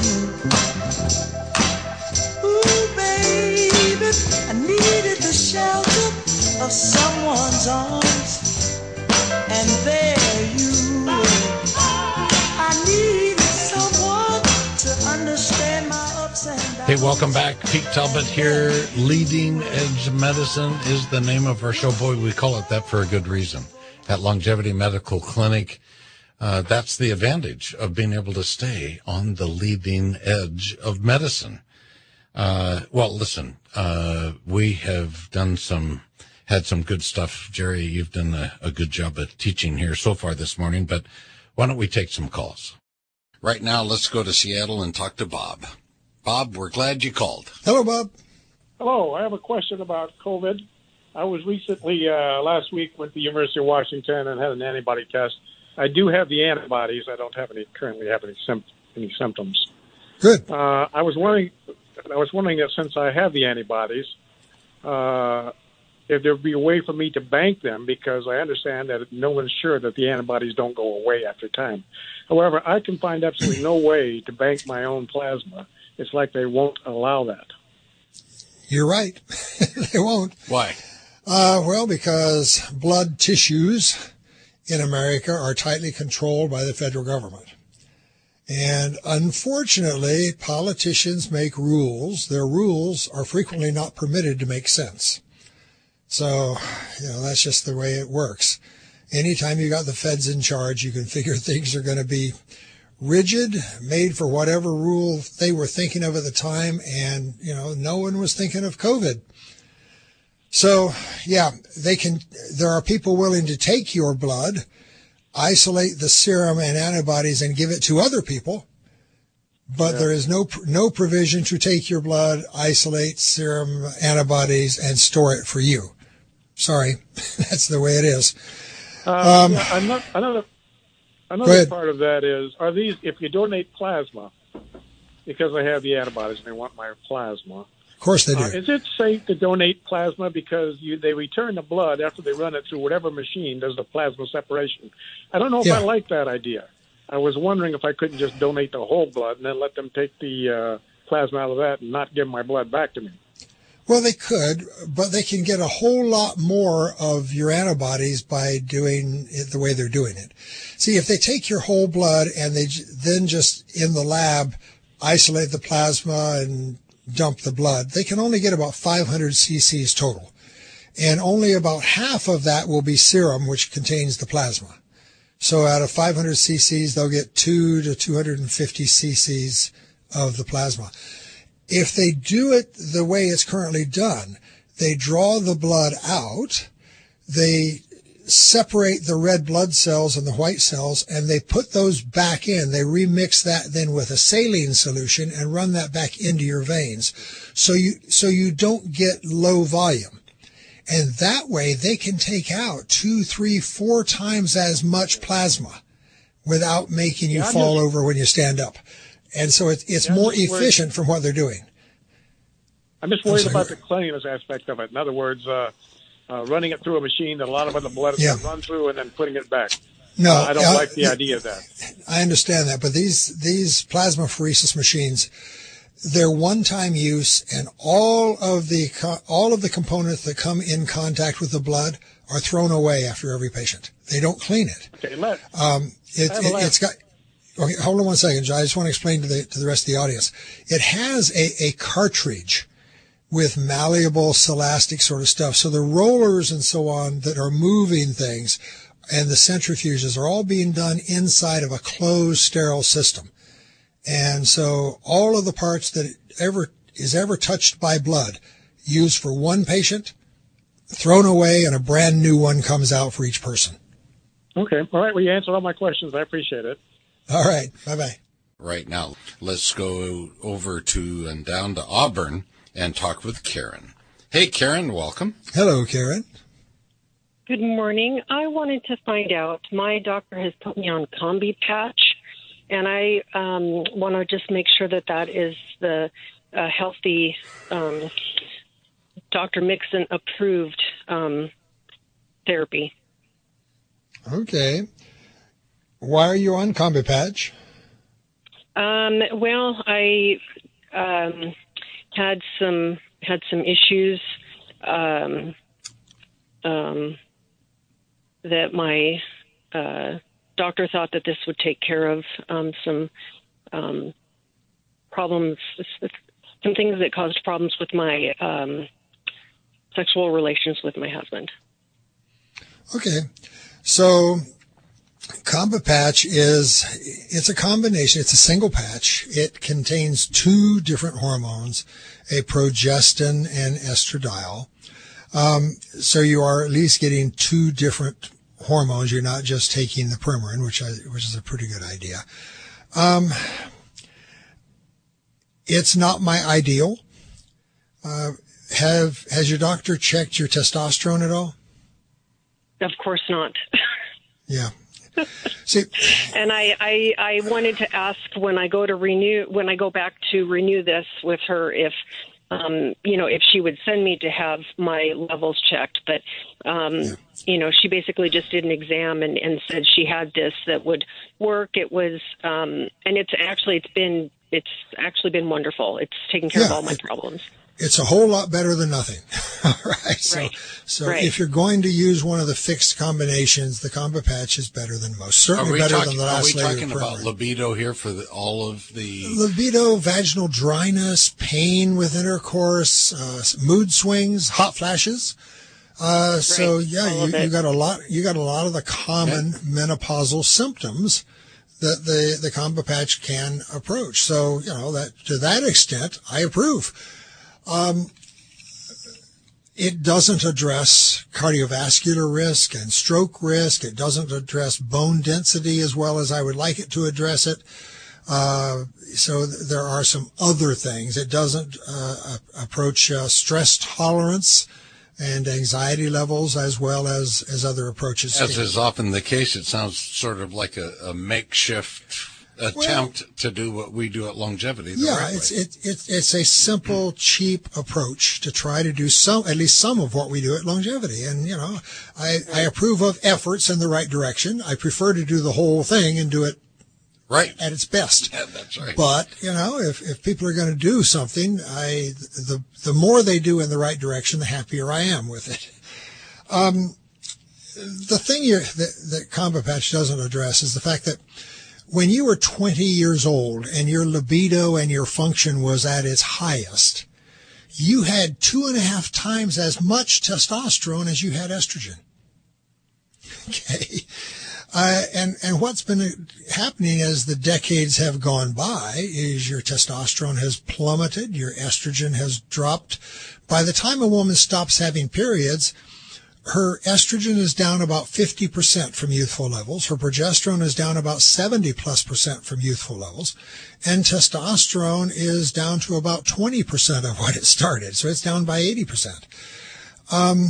you. Ooh, baby, I needed the shelter of someone's arms, and there you were. I needed someone to understand my ups and downs. Hey, welcome back. Pete Talbot here. Leading Edge Medicine is the name of our show. Boy, we call it that for a good reason. At Longevity Medical Clinic, uh, that's the advantage of being able to stay on the leading edge of medicine. Uh, well, listen, uh, we have done some had some good stuff. Jerry, you've done a, a good job of teaching here so far this morning, but why don't we take some calls? Right now, let's go to Seattle and talk to Bob. Bob, we're glad you called. Hello, Bob. Hello, I have a question about COVID. I was recently, uh, last week, went to the University of Washington and had an antibody test. I do have the antibodies. I don't have any currently have any, sim- any symptoms. Good. Uh, I was wondering, I was wondering that since I have the antibodies, uh, if there'd be a way for me to bank them, because I understand that no one's sure that the antibodies don't go away after time. However, I can find absolutely no way to bank my own plasma. It's like they won't allow that. You're right. They won't. Why? Uh, well, because blood tissues in America are tightly controlled by the federal government. And unfortunately, politicians make rules. Their rules are frequently not permitted to make sense. So, you know, that's just the way it works. Anytime you got the feds in charge, you can figure things are going to be rigid, made for whatever rule they were thinking of at the time. And, you know, no one was thinking of COVID. So, yeah, they can, there are people willing to take your blood, isolate the serum and antibodies and give it to other people, but yeah. there is no no provision to take your blood, isolate serum, antibodies, and store it for you. Sorry, that's the way it is. Uh, um, yeah, I'm not, another another part of that is, are these, if you donate plasma, because I have the antibodies and they want my plasma, of course they do. Uh, is it safe to donate plasma because you, they return the blood after they run it through whatever machine does the plasma separation? I don't know if yeah. I like that idea. I was wondering if I couldn't just donate the whole blood and then let them take the uh, plasma out of that and not give my blood back to me. Well, they could, but they can get a whole lot more of your antibodies by doing it the way they're doing it. See, if they take your whole blood and they j- then just in the lab isolate the plasma and dump the blood, they can only get about five hundred cc's total. And only about half of that will be serum, which contains the plasma. So out of five hundred cc's, they'll get two to two hundred fifty cc's of the plasma. If they do it the way it's currently done, they draw the blood out, they separate the red blood cells and the white cells, and they put those back in. They remix that then with a saline solution and run that back into your veins. So you, so you don't get low volume. And that way they can take out two, three, four times as much plasma without making you yeah, fall just, over when you stand up. And so it, it's yeah, more efficient worried. from what they're doing. I'm just worried about the cleanliness aspect of it. In other words, uh, Uh, running it through a machine that a lot of other blood is yeah. going to run through and then putting it back. No, uh, I don't uh, like the idea of that. I understand that, but these these plasmapheresis machines, they're one-time use, and all of the all of the components that come in contact with the blood are thrown away after every patient. They don't clean it. Okay, let. Um, it, it it's got. Okay, hold on one second. I just want to explain to the to the rest of the audience. It has a a cartridge with malleable, celastic sort of stuff. So the rollers and so on that are moving things and the centrifuges are all being done inside of a closed, sterile system. And so all of the parts that ever is ever touched by blood, used for one patient, thrown away, and a brand new one comes out for each person. Okay. All right. Well, you answered all my questions. I appreciate it. All right. Bye-bye. Right now, let's go over to and down to Auburn and talk with Karen. Hey, Karen, welcome. Hello, Karen. Good morning. I wanted to find out, my doctor has put me on Combi Patch, and I um, want to just make sure that that is the uh, healthy um, Doctor Mixon approved um, therapy. Okay. Why are you on Combi Patch? Um, well, I... Um, had some had some issues um, um, that my uh, doctor thought that this would take care of um, some um, problems, some things that caused problems with my um, sexual relations with my husband. Okay, so Combi Patch is, it's a combination. It's a single patch. It contains two different hormones, a progestin and estradiol. Um, so you are at least getting two different hormones. You're not just taking the Premarin, which I, which is a pretty good idea. Um, it's not my ideal. Uh, have, has your doctor checked your testosterone at all? Of course not. Yeah. See, and I, I I wanted to ask when I go to renew when I go back to renew this with her if um, you know, if she would send me to have my levels checked. But, um, yeah. you know, she basically just did an exam and, and said she had this that would work. It was, um, and it's actually, it's been, it's actually been wonderful. It's taken care yeah, of all my it, problems. It's a whole lot better than nothing. All right. So, right. so right. if you're going to use one of the fixed combinations, the Combo Patch is better than most. Certainly better talking, than the last layer. Are we talking about libido here for the, all of the... Libido, vaginal dryness, pain with intercourse, uh, mood swings, hot flashes. Uh, right. So yeah, you, you got a lot, you got a lot of the common okay. menopausal symptoms that the, the Combo Patch can approach. So, you know, that to that extent, I approve. Um, it doesn't address cardiovascular risk and stroke risk. It doesn't address bone density as well as I would like it to address it. Uh, so th- there are some other things. It doesn't uh, approach uh, stress tolerance and anxiety levels as well as, as other approaches. As is often the case, it sounds sort of like a, a makeshift attempt well, to do what we do at Longevity. The yeah, right it's way. it, it it's a simple, cheap approach to try to do some, at least some of what we do at Longevity. And you know, I I approve of efforts in the right direction. I prefer to do the whole thing and do it right at its best. Yeah, that's right. But you know, if if people are going to do something, I the the more they do in the right direction, the happier I am with it. Um, the thing you that, that Combo Patch doesn't address is the fact that when you were twenty years old and your libido and your function was at its highest, you had two and a half times as much testosterone as you had estrogen. Okay. Uh, and, and what's been happening as the decades have gone by is your testosterone has plummeted, your estrogen has dropped. By the time a woman stops having periods, her estrogen is down about fifty percent from youthful levels. Her progesterone is down about seventy plus percent from youthful levels. And testosterone is down to about twenty percent of what it started. So it's down by eighty percent. Um,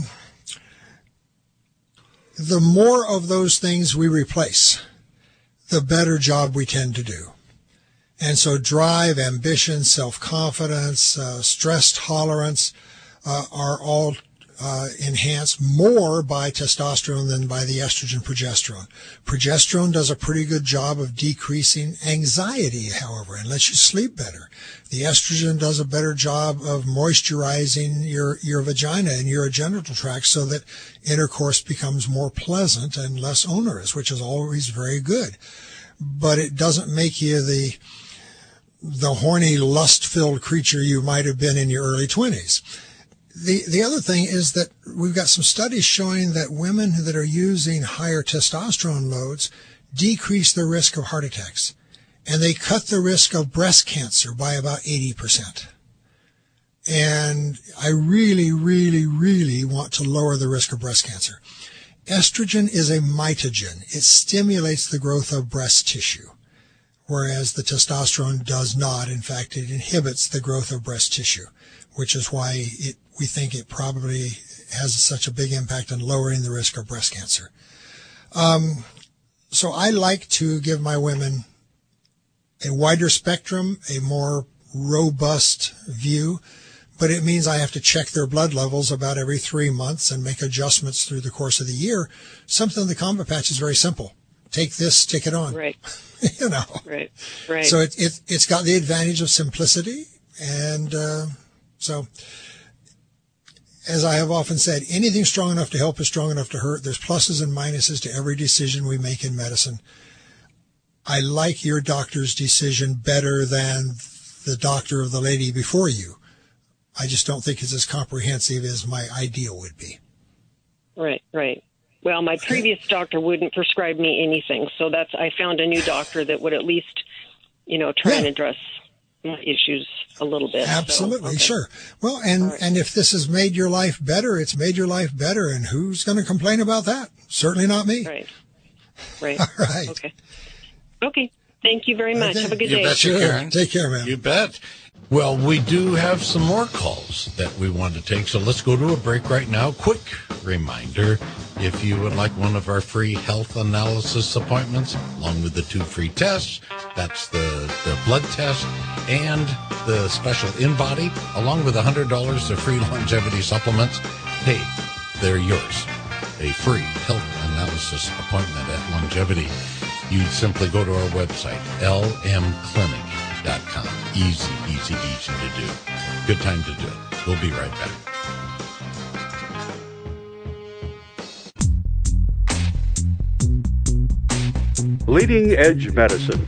the more of those things we replace, the better job we tend to do. And so drive, ambition, self-confidence, uh, stress tolerance, uh, are all Uh, enhanced more by testosterone than by the estrogen progesterone. Progesterone does a pretty good job of decreasing anxiety, however, and lets you sleep better. The estrogen does a better job of moisturizing your, your vagina and your genital tract so that intercourse becomes more pleasant and less onerous, which is always very good. But it doesn't make you the, the horny, lust-filled creature you might have been in your early twenties. The the other thing is that we've got some studies showing that women that are using higher testosterone loads decrease the risk of heart attacks, and they cut the risk of breast cancer by about eighty percent. And I really, really, really want to lower the risk of breast cancer. Estrogen is a mitogen. It stimulates the growth of breast tissue, whereas the testosterone does not. In fact, it inhibits the growth of breast tissue, which is why it we think it probably has such a big impact on lowering the risk of breast cancer. Um, so I like to give my women a wider spectrum, a more robust view, but it means I have to check their blood levels about every three months and make adjustments through the course of the year. Something in the Combo Patch is very simple. Take this, stick it on. Right. you know. Right. Right. So it, it, it's got the advantage of simplicity. And, uh, so, as I have often said, anything strong enough to help is strong enough to hurt. There's pluses and minuses to every decision we make in medicine. I like your doctor's decision better than the doctor of the lady before you. I just don't think it's as comprehensive as my ideal would be. Right, right. Well, my previous doctor wouldn't prescribe me anything, so that's I found a new doctor that would at least, you know, try yeah. and address my issues a little bit. Absolutely, so, okay. Sure. Well, and, right. and if this has made your life better, it's made your life better, and who's going to complain about that? Certainly not me. Right. Right. All right. Okay. Okay. Thank you very much. Okay. Have a good you day. Bet sure. you, Karen. Take care, man. You bet. Well, we do have some more calls that we want to take, so let's go to a break right now. Quick reminder, if you would like one of our free health analysis appointments, along with the two free tests, that's the, the blood test and the special InBody, along with one hundred dollars of free longevity supplements, hey, they're yours. A free health analysis appointment at Longevity. You simply go to our website, l m clinic dot com. Easy, easy, easy to do. Good time to do it. We'll be right back. Leading Edge Medicine.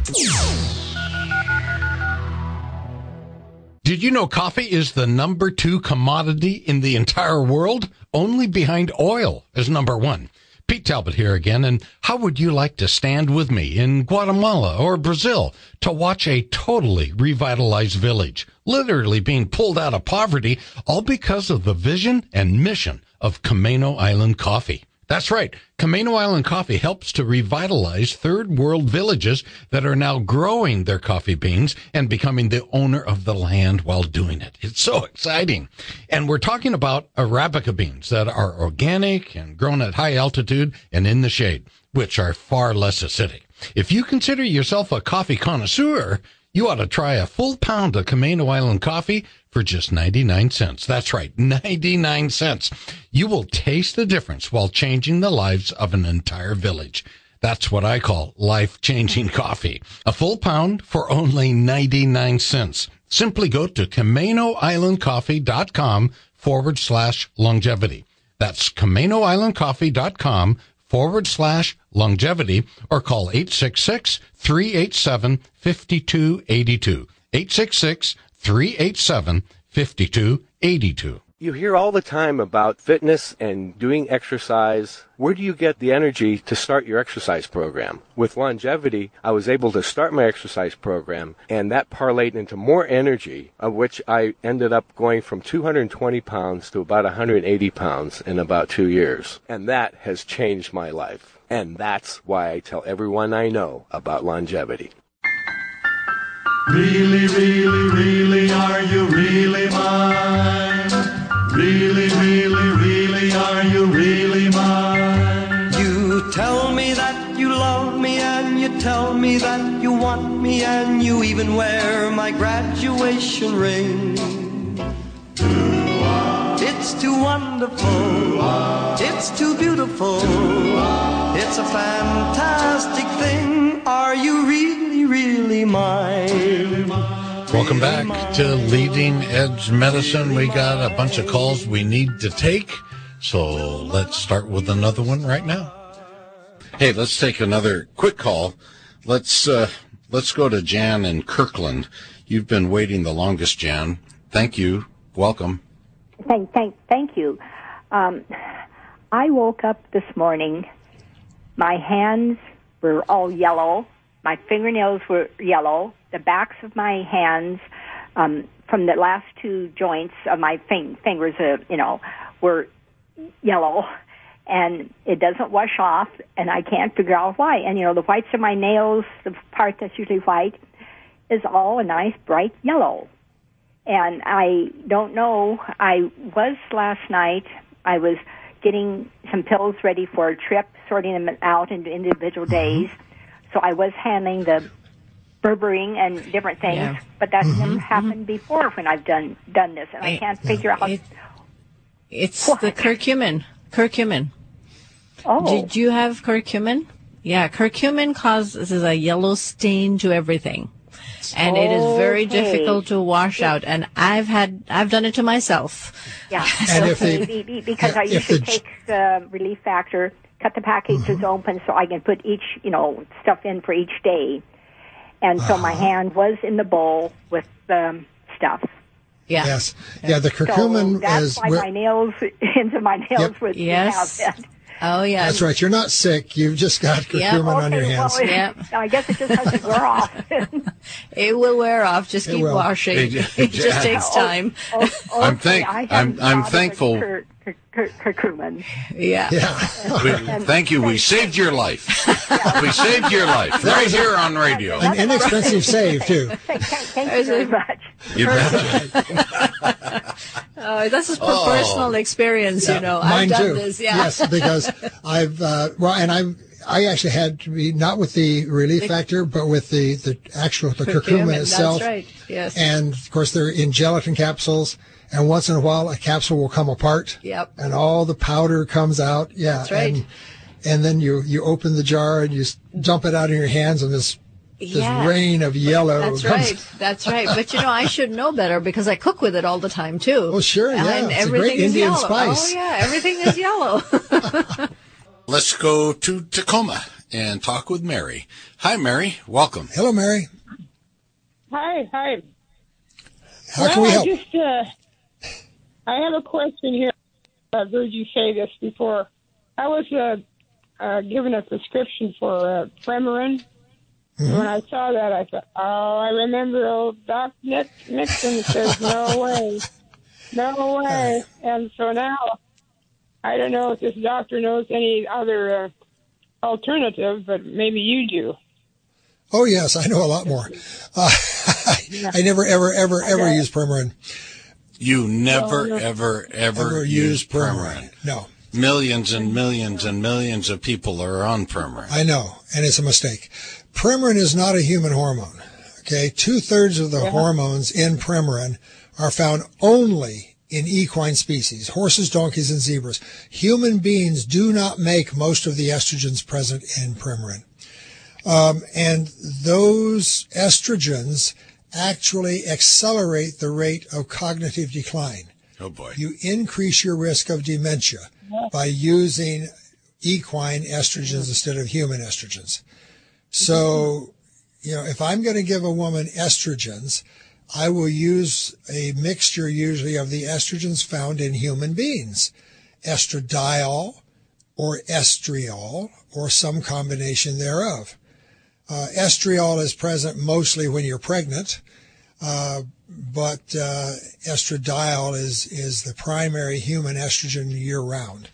Did you know coffee is the number two commodity in the entire world? Only behind oil is number one. Pete Talbot here again, and how would you like to stand with me in Guatemala or Brazil to watch a totally revitalized village, literally being pulled out of poverty, all because of the vision and mission of Camano Island Coffee? That's right. Camano Island Coffee helps to revitalize third world villages that are now growing their coffee beans and becoming the owner of the land while doing it. It's so exciting. And we're talking about Arabica beans that are organic and grown at high altitude and in the shade, which are far less acidic. If you consider yourself a coffee connoisseur, you ought to try a full pound of Camano Island coffee for just ninety-nine cents. That's right, ninety-nine cents. You will taste the difference while changing the lives of an entire village. That's what I call life-changing coffee. A full pound for only ninety-nine cents. Simply go to CamanoIslandCoffee.com forward slash longevity. That's CamanoIslandCoffee.com forward slash longevity, or call eight six six, three eight seven, five two eight two. eight six six, three eight seven, five two eight two. You hear all the time about fitness and doing exercise. Where do you get the energy to start your exercise program? With Longevity, I was able to start my exercise program, and that parlayed into more energy, of which I ended up going from two hundred twenty pounds to about one hundred eighty pounds in about two years. And that has changed my life. And that's why I tell everyone I know about Longevity. Really, really, really, are you really mine? Really, really, really, are you really mine? You tell me that you love me, and you tell me that you want me, and you even wear my graduation ring. It's too wonderful, it's too beautiful, it's a fantastic thing. Are you really, really mine? Welcome back to Leading Edge Medicine. We got a bunch of calls we need to take, so let's start with another one right now. Hey, let's take another quick call. Let's uh, let's go to Jan in Kirkland. You've been waiting the longest, Jan. Thank you. Welcome. Thank, thank, thank you. Um, I woke up this morning. My hands were all yellow. My fingernails were yellow. The backs of my hands, um, from the last two joints of my fing- fingers, uh, you know, were yellow, and it doesn't wash off, and I can't figure out why. And, you know, the whites of my nails, the part that's usually white, is all a nice bright yellow. And I don't know, I was last night, I was getting some pills ready for a trip, sorting them out into individual days. So I was handling the berberine and different things, yeah. but that's mm-hmm, never happened mm-hmm. before when I've done done this, and I can't figure out. It, it's what? the curcumin. Curcumin. Oh. Did you have curcumin? Yeah, curcumin causes a yellow stain to everything. And it is very okay. difficult to wash out, and I've had I've done it to myself. Yeah, and okay. if they, because I usually take the Relief Factor, cut the packages mm-hmm. open so I can put each, you know, stuff in for each day. And so my hand was in the bowl with um, stuff. Yeah. Yes. Yeah, the curcumin so that's is... why my nails, into my nails yep. would yes. have it. Oh, yeah. That's right. You're not sick. You've just got curcumin yep. okay, on your hands. Well, yep. I guess it just has to wear off. It will wear off. Just it keep will. washing. It, it just takes time. Oh, oh, I'm, okay. thank, I'm, I'm thankful. Cur- cur- cur- curcumin. Yeah. yeah. we, thank you. We saved your life. Yeah. We saved your life right here on radio. An inexpensive save, too. Thank, thank, thank you very much. You bet. Oh, this is for Oh. personal experience, you know. Mine I've done too. this, yeah. Yes, because I've uh, well, and I I actually had to be not with the relief The- factor, but with the the actual the curcumin, Curcumin, that's itself. right, yes. And of course, they're in gelatin capsules, and once in a while, a capsule will come apart. Yep. And all the powder comes out. Yeah. That's right. And, and then you you open the jar and you s- dump it out in your hands, and this this Yeah. rain of yellow. That's comes. right. That's right. But you know, I should know better because I cook with it all the time too. Oh, sure, yeah. And It's a everything great is Indian yellow. spice. Oh yeah, everything is yellow. Let's go to Tacoma and talk with Mary. Hi, Mary. Welcome. Hello, Mary. Hi, hi. How well, can we help? I just, uh, I have a question here. I've heard you say this before. I was uh, uh, given a prescription for uh, Premarin. Mm-hmm. When I saw that, I thought, oh, I remember old Doc Nick, Nixon says, no way, no way. And so now, I don't know if this doctor knows any other uh, alternative, but maybe you do. Oh, yes, I know a lot more. Uh, I never, ever, ever, ever Okay. use Premarin. You never, No, no. ever, ever, Ever use use Premarin. No, Millions and millions and millions of people are on Premarin. I know, and it's a mistake. Premarin is not a human hormone. Okay, two-thirds of the Yeah. hormones in Premarin are found only in equine species, horses, donkeys, and zebras. Human beings do not make most of the estrogens present in Premarin. Um, and those estrogens actually accelerate the rate of cognitive decline. Oh, boy. You increase your risk of dementia by using equine estrogens instead of human estrogens. So, you know, if I'm going to give a woman estrogens, I will use a mixture usually of the estrogens found in human beings, estradiol or estriol or some combination thereof. Uh, estriol is present mostly when you're pregnant, uh, but uh, estradiol is is the primary human estrogen year round.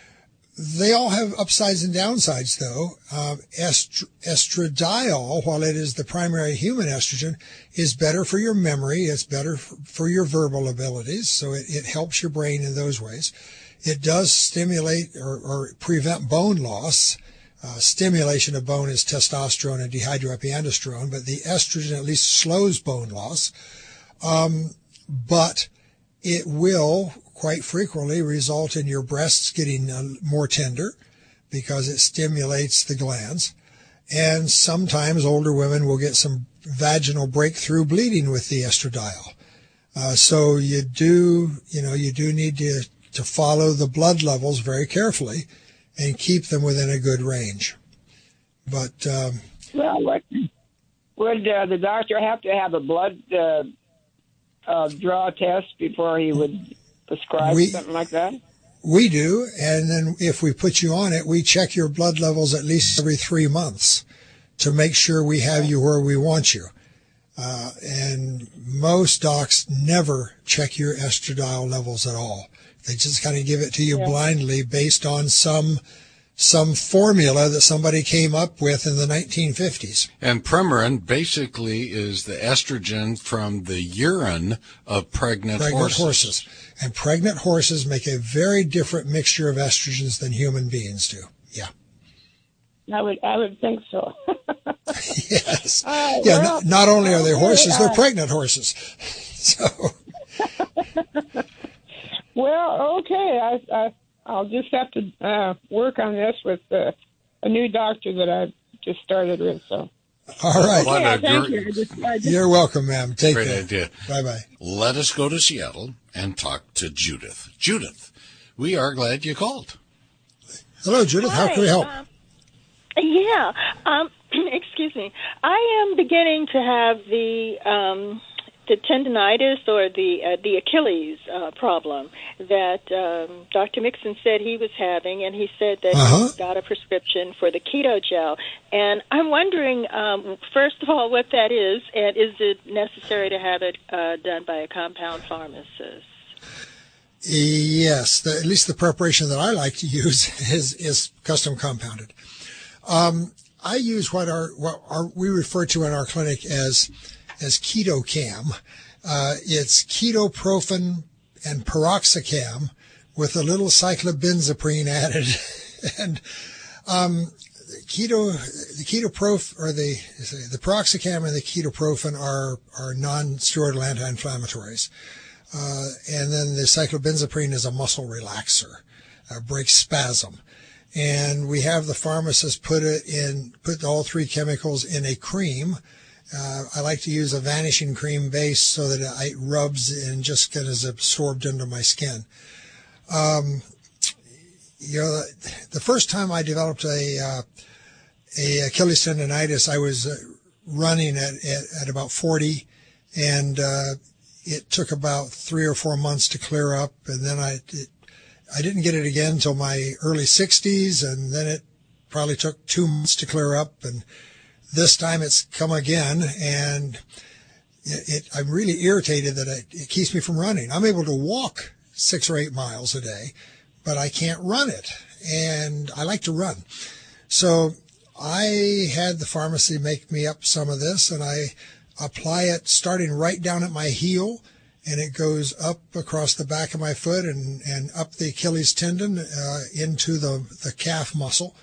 They all have upsides and downsides, though. Um, est- estradiol, while it is the primary human estrogen, is better for your memory. It's better for, for your verbal abilities, so it, it helps your brain in those ways. It does stimulate or, or prevent bone loss. Uh, stimulation of bone is testosterone and dehydroepiandrosterone, but the estrogen at least slows bone loss. Um, but it will quite frequently result in your breasts getting uh, more tender because it stimulates the glands. And sometimes older women will get some vaginal breakthrough bleeding with the estradiol. Uh, so you do, you know, you do need to, to follow the blood levels very carefully and keep them within a good range. But, um, Well, what, would uh, the doctor have to have a blood uh, uh, draw test before he would prescribe We- something like that? we do, and then if we put you on it, we check your blood levels at least every three months to make sure we have you where we want you. Uh, and most docs never check your estradiol levels at all. They just kind of give it to you Yeah. blindly based on some some formula that somebody came up with in the nineteen fifties. And Premarin basically is the estrogen from the urine of pregnant, Pregnant horses. horses. And pregnant horses make a very different mixture of estrogens than human beings do. Yeah. I would, I would think so. Yes. Uh, Yeah, well, n- not only are they okay, horses, they're uh, pregnant horses. So, Well, okay. I, I, I'll just have to uh, work on this with uh, a new doctor that I just started with. So. all right. What Yeah, a thank gr- you. I just, I just, You're welcome, ma'am. Take Great care. idea. Bye-bye. Let us go to Seattle and talk to Judith. Judith, we are glad you called. Hello, Judith. How can we help? Um, yeah. Um, excuse me. I am beginning to have the um, the tendonitis or the uh, the Achilles uh, problem that um, Doctor Mixon said he was having, and he said that Uh-huh. he got a prescription for the keto gel. And I'm wondering, um, first of all, what that is, and is it necessary to have it uh, done by a compound pharmacist? Yes, the, at least the preparation that I like to use is is custom compounded. Um, I use what our what our, we refer to in our clinic as as keto cam, Uh, it's ketoprofen and piroxicam with a little cyclobenzaprine added. and um, keto, the ketoprofen or the the piroxicam and the ketoprofen are are non-steroidal anti-inflammatories, uh, and then the cyclobenzaprine is a muscle relaxer, uh, breaks spasm. And we have the pharmacist put it in, put all three chemicals in a cream. Uh, I like to use a vanishing cream base so that it rubs and just gets absorbed into my skin. Um, you know, the first time I developed a, uh, a Achilles tendonitis, I was uh, running at, at, at about forty, and uh, it took about three or four months to clear up, and then I, it, I didn't get it again until my early sixties, and then it probably took two months to clear up, and this time it's come again, and it, it, I'm really irritated that it, it keeps me from running. I'm able to walk six or eight miles a day, but I can't run it, and I like to run. So I had the pharmacy make me up some of this, and I apply it starting right down at my heel, and it goes up across the back of my foot and, and up the Achilles tendon uh, into the, the calf muscle.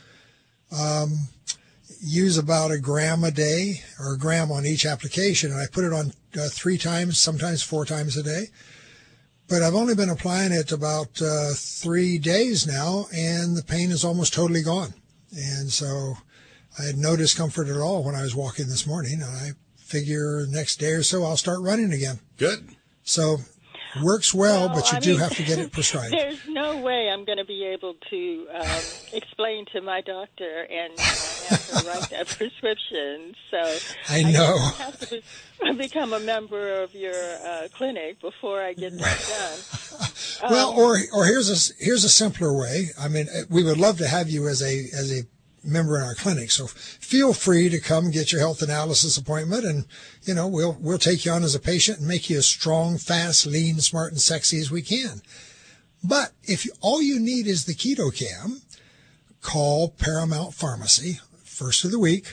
Um, use about a gram a day or a gram on each application, and I put it on uh, three times, sometimes four times a day. But I've only been applying it about uh, three days now, and the pain is almost totally gone. And so I had no discomfort at all when I was walking this morning. I figure next day or so I'll start running again. Good. So works well, well but you I do mean, have to get it prescribed. There's no way I'm going to be able to um, explain to my doctor and uh, have her write that prescription. So I know. I have to be, become a member of your uh, clinic before I get that done. Well, um, or or here's a here's a simpler way. I mean, we would love to have you as a as a member in our clinic. So feel free to come get your health analysis appointment, and you know we'll we'll take you on as a patient and make you as strong, fast, lean, smart, and sexy as we can. But if you, all you need is the KetoCam, call Paramount Pharmacy first of the week.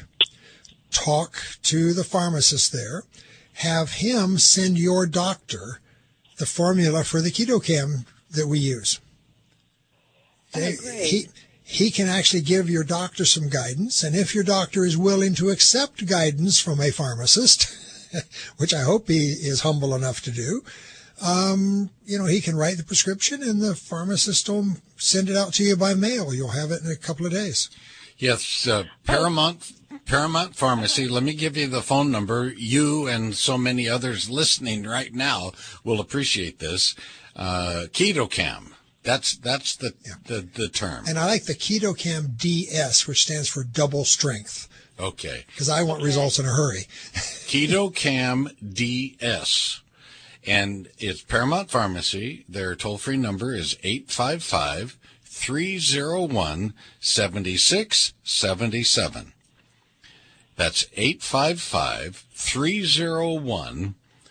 Talk to the pharmacist there. Have him send your doctor the formula for the KetoCam that we use. Okay? Oh, great. He, He can actually give your doctor some guidance, and if your doctor is willing to accept guidance from a pharmacist, which I hope he is humble enough to do, um, you know, he can write the prescription, and the pharmacist will send it out to you by mail. You'll have it in a couple of days. Yes, uh, Paramount Paramount Pharmacy. Let me give you the phone number. You and so many others listening right now will appreciate this. Uh, KetoCam. That's that's the, yeah. the the term. And I like the KetoCam D S, which stands for double strength. Okay. Because I want okay. results in a hurry. KetoCam D S. And it's Paramount Pharmacy. Their toll-free number is eight five five, three oh one, seven six seven seven. That's eight five five, three oh one,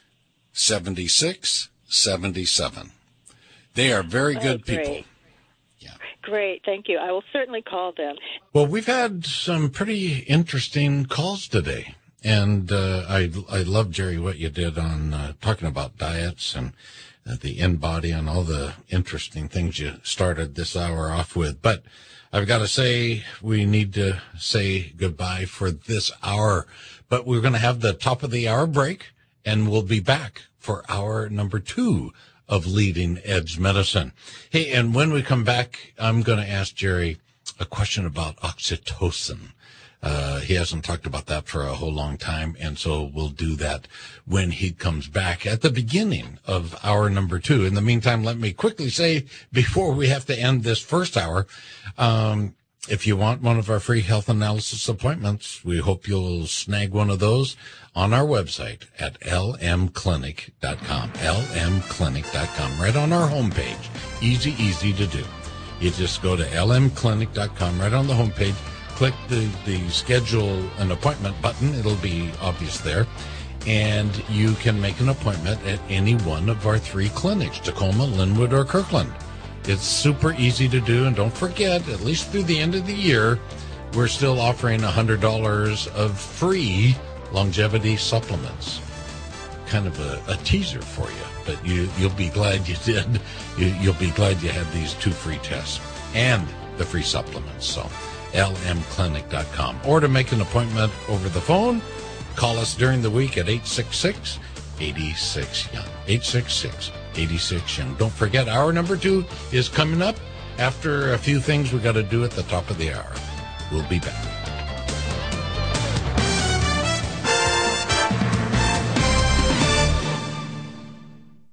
seven six seven seven. They are very good oh, great. people. Yeah. Great, thank you. I will certainly call them. Well, we've had some pretty interesting calls today. And uh, I I love, Jerry, what you did on uh, talking about diets and uh, the in-body and all the interesting things you started this hour off with. But I've got to say, we need to say goodbye for this hour. But we're going to have the top of the hour break, and we'll be back for hour number two of Leading Edge Medicine. Hey, and when we come back, I'm going to ask Jerry a question about oxytocin. Uh, he hasn't talked about that for a whole long time, and so we'll do that when he comes back at the beginning of hour number two. In the meantime, let me quickly say, before we have to end this first hour, um, if you want one of our free health analysis appointments, we hope you'll snag one of those on our website at l m clinic dot com, l m clinic dot com, right on our homepage. Easy, easy to do. You just go to l m clinic dot com, right on the homepage, click the, the schedule an appointment button. It'll be obvious there. And you can make an appointment at any one of our three clinics, Tacoma, Linwood, or Kirkland. It's super easy to do, and don't forget, at least through the end of the year, we're still offering one hundred dollars of free longevity supplements. kind of a, a teaser for you, but you, you'll be glad you did. You, you'll be glad you had these two free tests and the free supplements. So L M clinic dot com. Or to make an appointment over the phone, call us during the week at eight six six, eight six, young. eight six six, eight six, young. Don't forget, hour number two is coming up after a few things we got to do at the top of the hour. We'll be back.